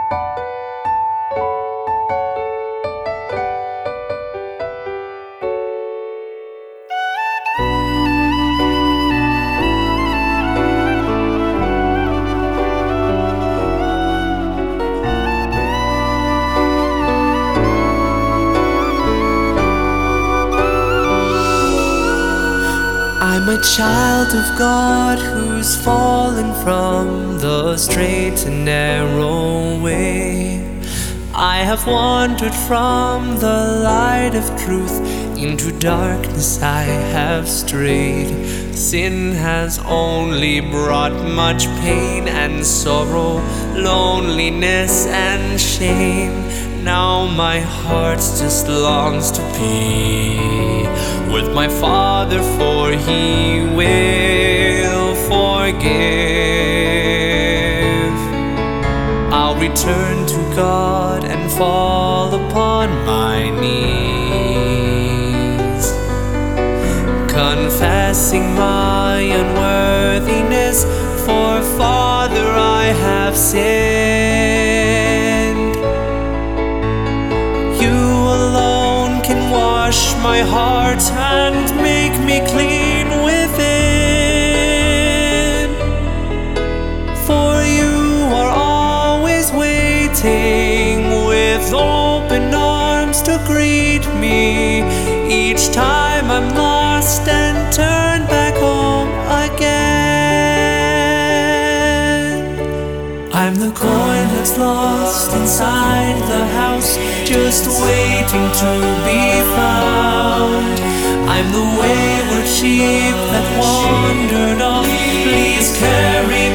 I'm a child of God who's fallen from the straight and narrow way. I have wandered from the light of truth, into darkness I have strayed. Sin has only brought much pain and sorrow, loneliness and shame. Now my heart just longs to be with my Father, for He will forgive. I'll return to God and fall upon my knees, confessing my unworthiness, for Father, I have sinned. You alone can wash my heart and make me clean within, for you are always waiting with open arms to greet me each time I'm lost and turn back home again. I'm the coin that's lost inside the house, just waiting to be found. I'm the wayward sheep that wandered off. Please carry